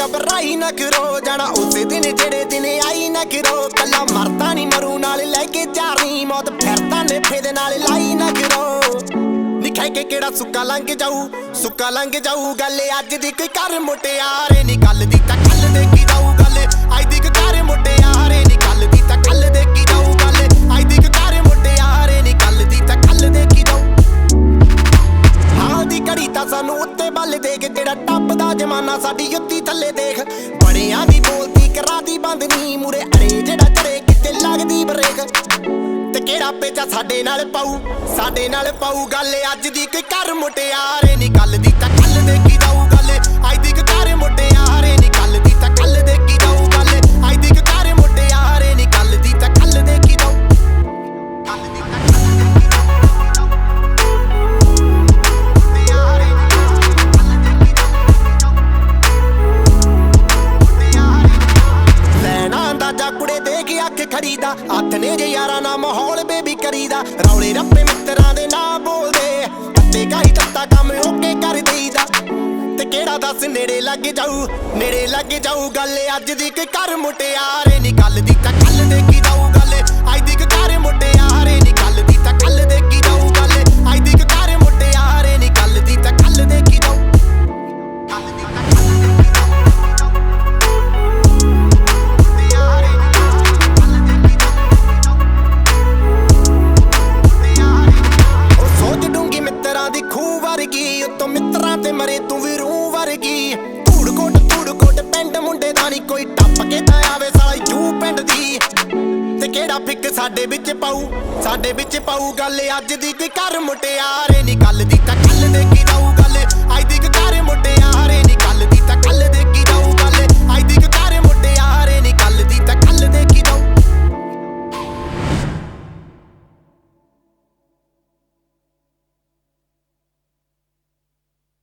घबराई ना करो जाना उसे दिन जेड़े दिन आई ना करो कला मरदा नहीं मरू नाल लेके जानी मौत फिरदा ने फेदे नाल लाई ना करो निखै के केड़ा सुक्का लंघ जाऊ गल अज दी कोई कर मुटियारे नी गल दी तां कल देखी जाऊ गल अज दी कर मुटियारे नी गल दी तां कल देखी जाऊ गल अज दी कर मुटियारे नी गल दी तां कल देखी जाऊ हाल दी घड़ी तां सानू उत्ते बल दे के जेड़ा टप्पदा जमाना साडी युत्ती थल्ले देख बड़ियां दी बोलती करादी बंद नी मुरे अरे जेड़ा चढ़े किते लगदी ब्रेक ते केड़ा पेचा साडे नाल पाऊ गल अज दी कोई कर मुटियारे नी गल दी तां कल देखी जाऊ गल अज दी कर मुटियारे नी गल दी तां कल देखी जाऊ गल अज दी कर मुटियारे नी गल दी तां कल देखी जाऊ खरीदा हथ ने जे यारा ना माहौल बेबी करीदा रौले रप्पे मित्रां दे ना बोलदे तत्ते गाई तत्ता कम ओके कर देईदा ते केड़ा दस नेड़े लग जाऊ गल अज दी कोई कर मुटियारे नी गल दी तां कल देखी जाऊ गल अज दी कर मुटियारे नी गल दी तां कल देखी जाऊ गल अज दी कर मुटियारे नी गल दी तां कल देखी जाऊ उत्तों मित्रां ते मरे तू भी रूह वर्गी धूड़ कोट पिंड मुंडे दा नी कोई टप के तां आवे साला यू पिंड दी ते केड़ा फिक साडे विच पाऊ गल अज दी कोई कर मुटियारे नी गल दी तां कल देखी जाऊ गल अज दी कर मुटियारे